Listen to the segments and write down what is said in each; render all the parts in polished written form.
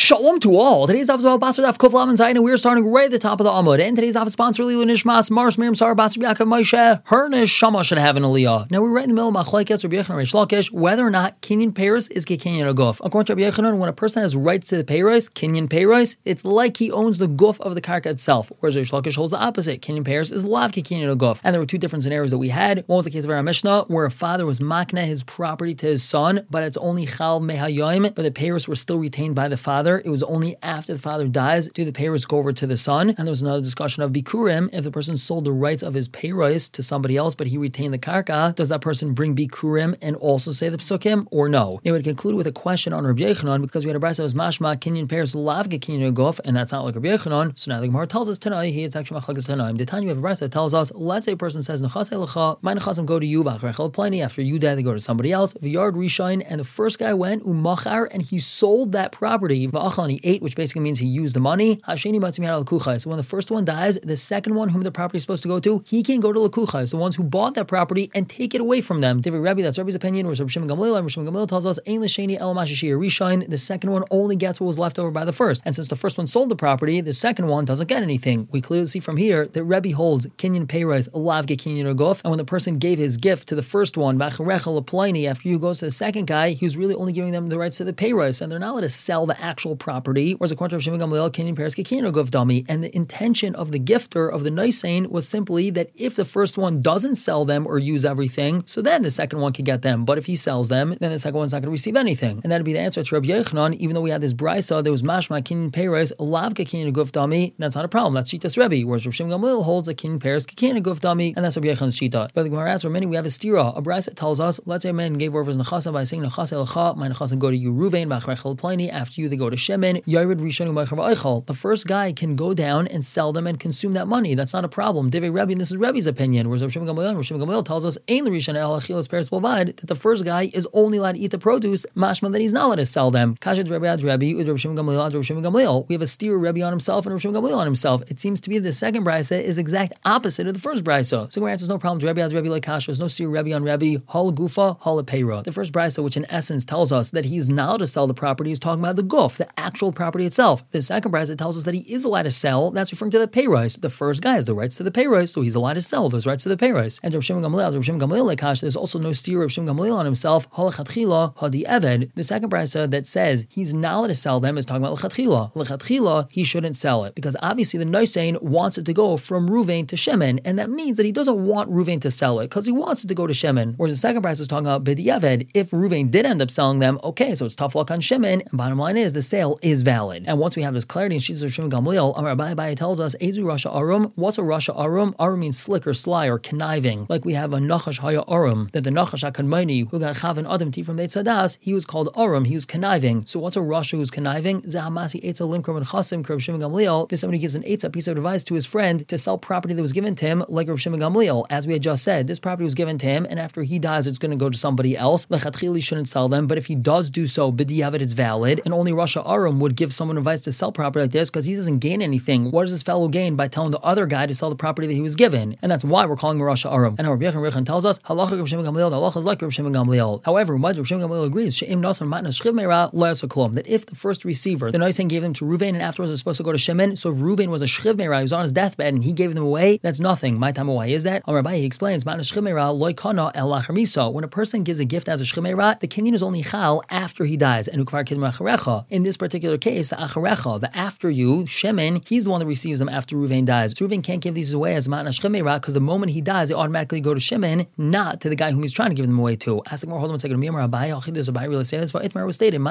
Shalom to all. Today's Daf is about Basar Daf Kuf Laman Zayin, and we're starting right at the top of the Amud. And today's Daf is sponsored Lilu Nishmas Marsh Miriam Sar Basar Yaakov Moshe. Her Neshama should have an Aliyah. Now we're right in the middle of Machlokes Rabbi Yochanan Reish Lakish whether or not Kinyan Peiros is Kinyan Aguf. According to Rabbi Yochanan, when a person has rights to the Peiros, Kinyan Peiros, it's like he owns the Guf of the Karka itself. Whereas Reish Lakish holds the opposite. Kinyan Peiros is Lav Kinyan Aguf. And there were two different scenarios that we had. One was the case of our Mishnah, where a father was makna his property to his son, but it's only Chal Mehayoim, but the Peiros were still retained by the father. It was only after the father dies do the peiros go over to the son. And there was another discussion of bikurim. If the person sold the rights of his peiros to somebody else, but he retained the karka, does that person bring bikurim and also say the psukim or no? It would conclude with a question on Rabbi Yochanan, because we had a brayso that was mashma kinyan peiros lavga kinyan aguf, and that's not like Rabbi Yochanan. So now the Gemara tells us tonight it's actually machlokes tanaim. The time you have a brayso that tells us, let's say a person says nechasei lecha, my nechasim go to you, v'achrechel pliny, after you die they go to somebody else. V'yard rishain, and the first guy went umachar and he sold that property. V'achal, and he ate, which basically means he used the money. Hasheni matzim al kuchai. So when the first one dies, the second one whom the property is supposed to go to, he can go to lakuchai, the ones who bought that property, and take it away from them. Divrei Rabbi, that's Rabbi's opinion. Whereas Rabbi Shimon Gamliel, and Rabbi Shimon Gamliel tells us, Ein l'sheni el mashashir rishain. The second one only gets what was left over by the first. And since the first one sold the property, the second one doesn't get anything. We clearly see from here that Rabbi holds kinyan peiros lav ge kinyan aguf, and when the person gave his gift to the first one, v'acharechel pliny, after you goes to the second guy, he was really only giving them the rights to the peiros, and they're not allowed to sell the actual property. Whereas according to Rabbi Shimon Gamliel, kinyan peiros ge kinyan aguf dami, and the intention of the gifter of the noisein was simply that if the first one doesn't sell them or use everything, so then the second one could get them. But if he sells them, then the second one's not going to receive anything. And that'd be the answer to Rabbi Yochanan, even though we had this brayso, there was mashma kinyan peiros lav ge kinyan aguf dami. That's not a problem. That's Shitas Rebbe. Whereas Rabbi Shimon Gamliel holds a kinyan peiros ge kinyan aguf dami, and that's Rabbi Yochanan's shita. But the Gemara asks for many, we have a stira. A brayso tells us, let's say a man gave over his nechasim by saying nechasei lecha, my nechasim go to you Ruvain, v'achrechel pliny, after you they go to Shimon, yared rishonu ma'achar v'eichel. The first guy can go down and sell them and consume that money. That's not a problem. Divrei Rabbi, and this is Rebbe's opinion. Whereas Rav Shimon Gamliel tells us, Ein l'rishon el achilas peiros b'lvad, that the first guy is only allowed to eat the produce, mashma that he's not allowed to sell them. Kashet Rebbe ad Rebbe, with Rav Shimon Gamliel. We have a steer Rebbe on himself and Rav Shimon Gamliel on himself. It seems to be the second brayso is exact opposite of the first brayso. So Gemara answers no problem. Rebbe ad Rebbe like kasha. There's no steer Rebbe on Rebbe. Hol gufa, hol peira. The first brayso, which in essence tells us that he's not allowed to sell the property, is talking about the guf, the actual property itself. The second brayso tells us that he is allowed to sell. That's referring to the peiros. The first guy has the rights to the peiros, so he's allowed to sell those rights to the peiros. And Rav Shimon Gamliel like kasha. There's also no steer Rav Shimon Gamliel on himself. Hol lechatchila hadi eved. The second brayso that says he's not allowed to sell them is talking about lechatchila. Lechatchila, he shouldn't sell it because obviously the noisein wants it to go from Ruvain to Shimon, and that means that he doesn't want Ruvain to sell it because he wants it to go to Shimon. Whereas the second brayso is talking about b'diavad. If Ruvain did end up selling them, okay, so it's tough luck on Shimon. And bottom line is the sale is valid. And once we have this clarity in Shittas of Shimon Gamliel, Amar Abai tells us, Ezu Rasha Arum. What's a Rasha Arum? Arum means slick or sly or conniving. Like we have a Nachash Haya Arum, that the Nachash HaKadmoni who got Chav and Adam T from Beit Sadas, he was called Arum, he was conniving. So what's a Rasha who's conniving? Zahamasi Eitza Limkram and Chasim Rav Shimon Gamliel. This somebody gives an Eitza piece of advice to his friend to sell property that was given to him, like Rav Shimon Gamliel. As we had just said, this property was given to him, and after he dies, it's going to go to somebody else. Lechatchili shouldn't sell them, but if he does do so, b'diavad it's valid. And only Rasha Arum would give someone advice to sell property like this because he doesn't gain anything. What does this fellow gain by telling the other guy to sell the property that he was given? And that's why we're calling him Rasha Arum. And Rabbi Yochanan tells us, halacha Rav Shimon Gamliel, the halacha is like Rav Shimon Gamliel. However, Rav Shimon Gamliel agrees, she'im nasan matnas shchiv meira lo yasa klum, that if the first receiver, the noisein gave them to Ruvain and afterwards was supposed to go to Shimon, so if Ruvain was a shchiv meira, he was on his deathbed and he gave them away, that's nothing. My time, why is that? Amar Abai, he explains, matnas shchiv meira lo kana el lachar misa. When a person gives a gift as a shchiv meira, the kinyan is only chal after he dies. And ukvar kidma acharecha. In this particular case, the acharecha, the after you, Shimon, he's the one that receives them after Ruvain dies. So Ruvain can't give these away as matnas shchiv meira because the moment he dies, they automatically go to Shimon, not to the guy whom he's trying to give them away to. Ask more, hold on a second. Does Abai really say this? Itmar was stated,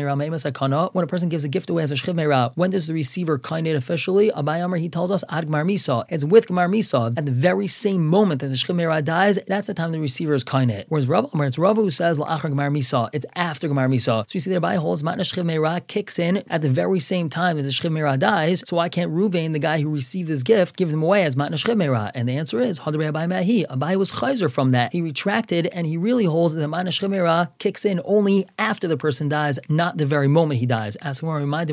when a person gives a gift away as a shchiv meira, when does the receiver kainate officially? Abai Amar, he tells us, ad gmar misa. It's with gmar misa. At the very same moment that the shchiv meira dies, that's the time the receiver is kainate. Whereas Rav Amar, it's Rav who says, la'achar gmar misa. It's after gmar misa. So you see there, Abai holds, matna shchiv meira kicks in at the very same time that the shchiv meira dies. So why can't Ruvain, the guy who received this gift, give them away as matna shchiv meira? And the answer is, hadrei Abai mahi. Abai was chayzer from that. He retracted and he really holds that matna shchiv meira kicks in only after the person dies, not the very moment he dies. Ask more, remind him,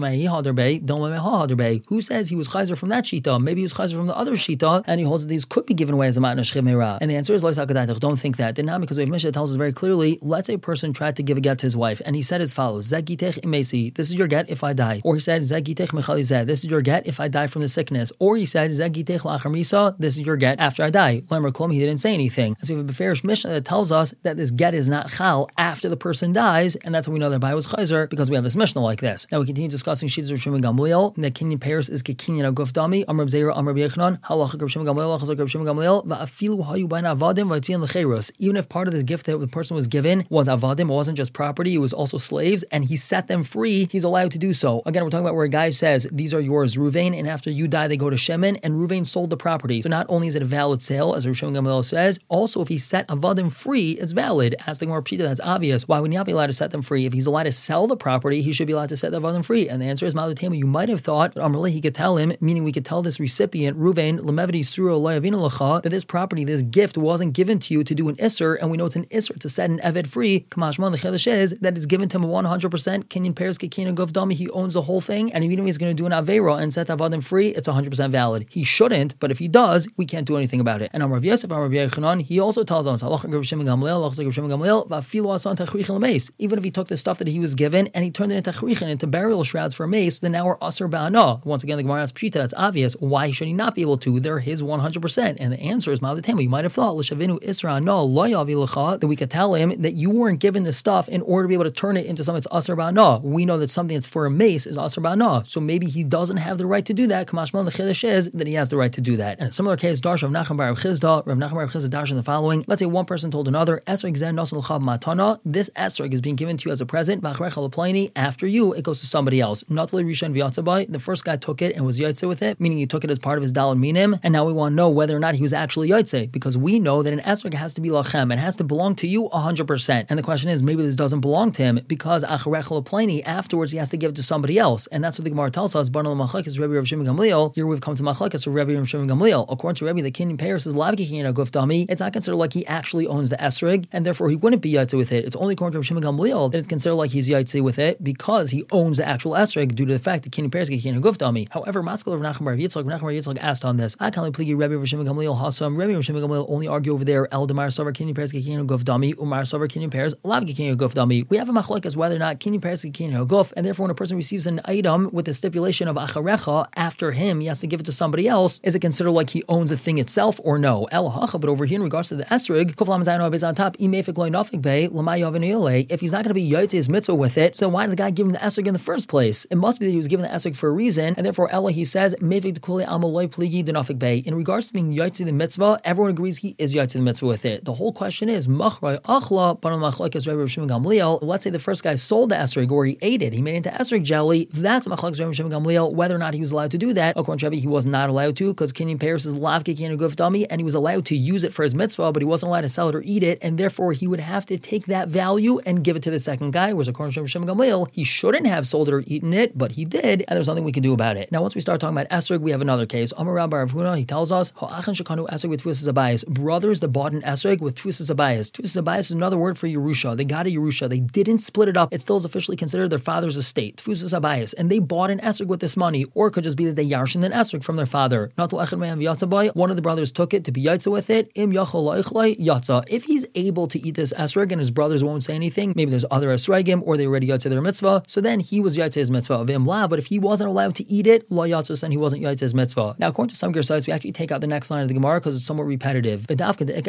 who says he was chayzer from that shita? Maybe he was chayzer from the other shita, and he holds that these could be given away as a matna shchiv meira. And the answer is, don't think that. Not because Mishnah tells us very clearly, let's say a person tried to give a get to his wife, and he said as follows, this is your get if I die. Or he said, this is your get if I die from the sickness. Or he said, this is your get after I die. He didn't say anything. So we have a Beferish Mishnah that tells us that this get is not chal after the person dies, and that's how we know that Bai was chayzer, because we have this Mishnah like this. Now we continue discussing Shittas of Shimon Gamliel, that Kinyan Paris is Kekinyan Aguf Dami, Amr Zera, Amr Yechanan, Halacha Rav Shimon Gamliel, Halacha Rav Shimon Gamliel, Va'afilu Hayu Bain Avadim V'Tzion L'Cheirus. Even if part of the gift that the person was given was Avadim, it wasn't just property, it was also slaves, and he set them free, he's allowed to do so. Again, we're talking about where a guy says, these are yours, Ruvain, and after you die, they go to Shemin, and Ruvain sold the property. So not only is it a valid sale, as Rav Shimon Gamliel says, also if he set Avadim free, it's valid. As the Gemara Pshita, that's obvious. Why would he not be allowed to set them free? If he's allowed to sell the property, he should be allowed to set the Avadim free. And the answer is Malatema. You might have thought Amrli, he could tell him, meaning we could tell this recipient, Ruvain, Lemevdi Sura Loyavina Lacha, that this property, this gift wasn't given to you to do an Isser, and we know it's an Isser to set an Eved free. Kamashman, the Chedesh is that it's given to him 100%. Kinyan Peres Kekin Gov Dami, he owns the whole thing, and even if he's going to do an Avera and set Avadim free, it's 100% valid. He shouldn't, but if he does, we can't do anything about it. And Amr Yosef, Amr Yechanan, he also tells us, even if he took the stuff that he was given and he turned it into churichin, into burial shrouds for a mace, then now we're aser ba'ana. Once again, the Gemara asks Pshita, that's obvious. Why should he not be able to? They're his 100%. And the answer is Ma'adatema. You might have thought that we could tell him that you weren't given the stuff in order to be able to turn it into something that's aser ba'ana. We know that something that's for a mace is aser ba'ana. So maybe he doesn't have the right to do that. Kamashman, the Chiddush is that he has the right to do that. And a similar case, Darsh Rav Nachman bar Rav Chizda, Rav Nachman bar Rav Chizda Darsh in the following. Let's say one person told another, this esrog is being given to you as a present, after you, it goes to somebody else. The first guy took it and was yotze with it, meaning he took it as part of his dalad minim, and now we want to know whether or not he was actually yotze, because we know that an esrog has to be lachem, it has to belong to you 100%. And the question is, maybe this doesn't belong to him, because afterwards he has to give it to somebody else. And that's what the Gemara tells us. Here we've come to machlekes of Rabbi Rav Shimon Gamliel. According to Rabbi, the Kinyan Paris is lavki kinyan aguf dami. It's not considered like he actually owns the esrog, and therefore he wouldn't be yotze with it. It's only according to Rav Shimon Gamliel that it's considered like he's yotze with it because he owns the actual esrog due to the fact that Kinyan Paris is kinyan aguf dami. However, Maskal of Nachman bar Yitzchak asked on this. I can't pligi Rabbi Rav Shimon Gamliel hasam. Rabbi Rav Shimon Gamliel only argue over there. El demar sover Kinyan Paris kinyan aguf dami. Umar sover Kinyan Paris lavki kinyan aguf dami. We have a machlekes whether or not Kinyan Paris is kinyan aguf, and therefore when a person receives an item with the stipulation of acharecha after him, he has to give it to somebody else. Is it considered like he owns the thing itself or no? El hacha, but over here in regards to the esrog, on top, if he's not going to be yotze's mitzvah with it, so why did the guy give him the esrog in the first place? It must be that he was given the esrog for a reason, and therefore Ella, he says, in regards to being yotze the mitzvah, everyone agrees he is yotze the mitzvah with it. The whole question is, let's say the first guy sold the esrog, or he ate it, he made it into esrog jelly, that's machlekes Rabbi Shimon Gamliel, whether or not he was allowed to do that. According to Rabbi, he was not allowed to, because Kinyan Paris is lavke kinyan aguf dami, and he was allowed to use it for his mitzvah, but he wasn't allowed to sell it or eat it, and therefore he would have to take that value and give it to the second guy, whereas according to Rabbi Shimon Gamliel, he shouldn't have sold it or eaten it, but he did, and there's nothing we can do about it. Now, once we start talking about esrog, we have another case. Amar Rav bar Rav Huna, he tells us, brothers that bought an esrog with tfusas abayis. Tfusas abayis is another word for Yerusha. They got a Yerusha. They didn't split it up. It still is officially considered their father's estate. Tfusas abayis. And they bought an esrog with this money, or it could just be that they yarshin an esrog from their father. One of the brothers took it to be yotze with it. If he's able to eat this esrog and his brothers won't say anything, maybe there's other esrogim, or they already yotze their mitzvah, so then he was yotze his mitzvah of imla. But if he wasn't allowed to eat it, lo yatzos, then he wasn't yotze his mitzvah. Now, according to some Gersites, we actually take out the next line of the Gemara because it's somewhat repetitive. It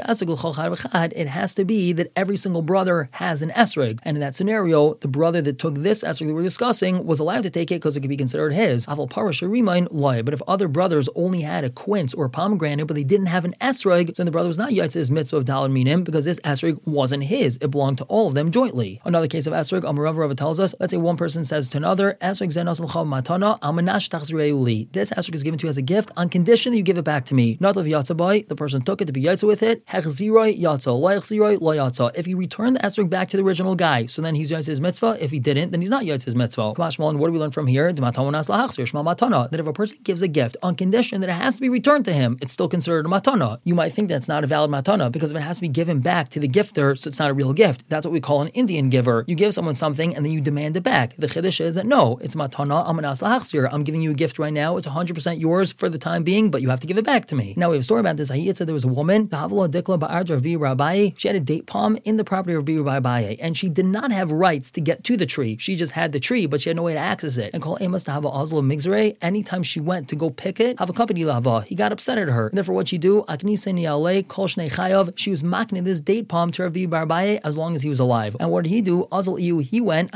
has to be that every single brother has an esrog, and in that scenario, the brother that took this esrog that we're discussing was allowed to take it because it could be considered his. But if other brothers only had a quince or a pomegranate, but they didn't have an esrog, then the brother was not yotze his mitzvah of dalad minim because this esrog wasn't his. It belonged to all of them jointly. Another case of esrog, Rava tells us, let's say one person says to another, esrog zenos l'chav matana amanash tachzreuli. This esrog is given to you as a gift on condition that you give it back to me. Not of yatzabai, the person took it to be yotze with it. Hechziroi yatza, lo hechziroi lo yatza. If he returned the esrog back to the original guy, so then he's yotze his mitzvah. If he didn't, then he's not yotze his mitzvah. Kamashmalan, what do we learn from here? That if a person gives a gift on condition that it has to be returned to him, it's still considered a matana. You might think that's not a valid matana because if it has to be given back to the gifter, so it's not a real gift. That's what we call an Indian giver. You give someone something and then you demand it back. The chiddush is that no, it's matana amanas lahachzir. I'm giving you a gift right now. It's 100% yours for the time being, but you have to give it back to me. Now we have a story about this. It said there was a woman, she had a date palm in the property of Rabbi Abaye, and she did not have rights to get to the tree. She just had the the tree, but she had no way to access it. And call Amos to have a Azla Migzare, anytime she went to go pick it, have a company lava. He got upset at her. And therefore, what she do, she was mocking this date palm to Rav Bibi bar Abaye as long as he was alive. And what did he do? Azal Iyu, he went,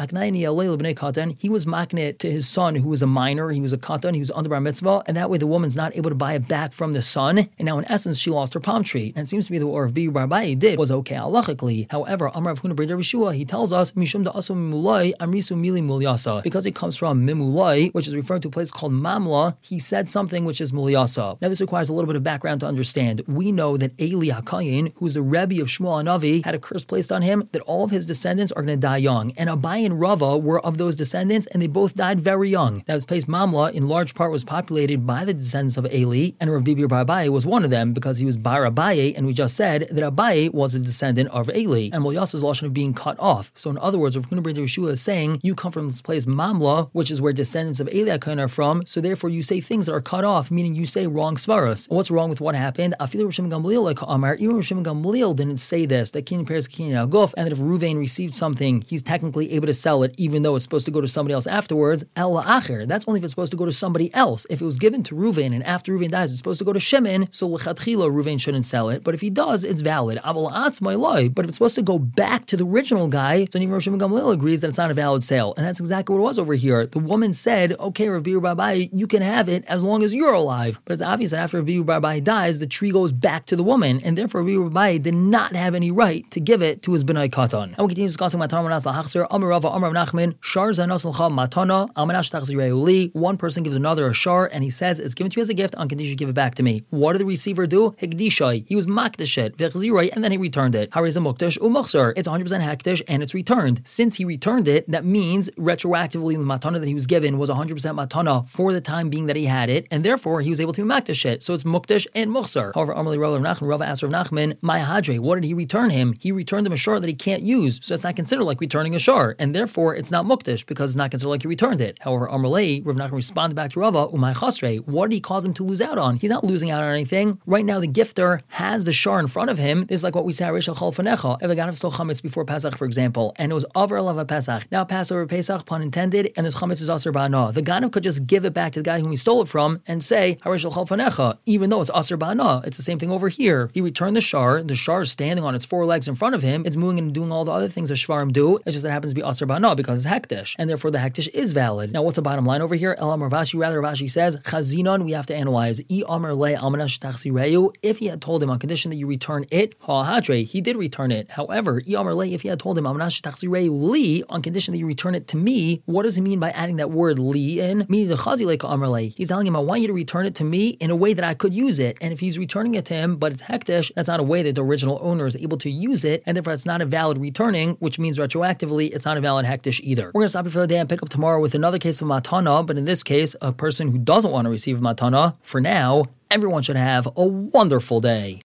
he was mocking it to his son, who was a minor, he was a katan, he was under bar mitzvah, and that way the woman's not able to buy it back from the son, and now in essence she lost her palm tree. And it seems to be that what Rav Bibi bar Abaye did was okay halachically. However, Amar Rav Huna Bar Yeshua, he tells us, Mishum da asu mimulai amrisu mili mulyasa, because it comes from mimulai, which is referring to a place called Mamla, he said something which is mulyasa. Now this requires a little bit of background to understand. We know that Eli HaKayin, who's the Rebbe of Shmuel Hanavi, had a curse placed on him that all of his descendants are going to die young. And Abaye and Rava were of those descendants, and they both died very young. Now this place Mamla, in large part, was populated by the descendants of Eli, and Rav Bibi bar Abaye was one of them because he was bar Abaye, and we just said that Abaye was a descendant of Eli. And Mulyasa's lashon of being cut off. So in other words, Rav Huna Bar Yeshua is saying, you come from this place Mamla, which is where descendants of Eli HaKayin are from, so therefore you say things that are cut off, meaning you say wrong svaros. What's wrong with what happened? Afilu Rav Shimon Gamliel like Amar, even Rav Shimon Gamliel didn't say this, that Kinyan Peres Kinyan Aguf, and that if Ruvain received something, he's technically able to sell it, even though it's supposed to go to somebody else afterwards. El Acher, that's only if it's supposed to go to somebody else. If it was given to Ruvain, and after Ruvain dies, it's supposed to go to Shimon, so L'chatchila Ruvain shouldn't sell it, but if he does, it's valid. Aval Atz my life, but if it's supposed to go back to the original guy, so even Rav Shimon Gamliel agrees that it's not a valid sale, and that's exactly what it was over here. The woman said, okay, Rav Bibi bar Abaye, you can have it as long as you're alive, but it's obvious that after Rav Bibi bar Abaye dies, the tree goes back to the woman, and therefore Rav Bibi bar Abaye did not have any right to give it to his B'nai Katan. And we continue discussing Matana Manas L'Hachzer, Amar Rava, Amar Nachman, Shar Zanos L'cha Matana, Amanash Tachzirei Li. One person gives another a shar, and he says, it's given to you as a gift on condition you give it back to me. What did the receiver do? Hekdishai. He was makdish it, v'chzirei, and then he returned it. Hariza mukdash u'machzor. It's 100% hekdish, and it's returned. Since he returned it, that means retroactively the matana that he was given was 100% matana for the time being that he had it, and therefore he was able to be makdish it. So it's mukdash and muchzor. However, Amarli Rava asked Rav Nachman, my hadre, what did he return him? He returned him a shar that he can't use, so it's not considered like returning a shar, and therefore it's not mukdash because it's not considered like he returned it. However, Amarli, Rav Nachman responded back to Rava, umay chasre, what did he cause him to lose out on? He's not losing out on anything. Right now, the gifter has the shar in front of him. This is like what we say, Arishal Chol Fanecha. If a ganav stole chametz before Pesach, for example, and it was over Lava Pesach, now Passover Pesach, pun intended, and this chametz is aser ba'ana. The ganav could just give it back to the guy whom he stole it from and say, Arishal Chol Fanecha, even though it's aser ba'ana. It's the same thing over here. He returned the shar is standing on its four legs in front of him, it's moving and doing all the other things that shvarim do, it's just that it happens to be aser ba'ana because it's hektish, and therefore the hektish is valid. Now what's the bottom line over here? Elam Ravashi, rather Ravashi says, Chazinon, we have to analyze. If he had told him on condition that you return it, he did return it. However, if he had told him on condition that you return it to me, what does he mean by adding that word li in? Meaning the he's telling him, I want you to return it to me in a way that I could use it. And if he's returning it to him, but it's hektish, that's not a way that the original owner is able to use it, and therefore it's not a valid returning, which means retroactively it's not a valid hektish either. We're going to stop here for the day and pick up tomorrow with another case of matana, but in this case, a person who doesn't want to receive matana. For now, everyone should have a wonderful day.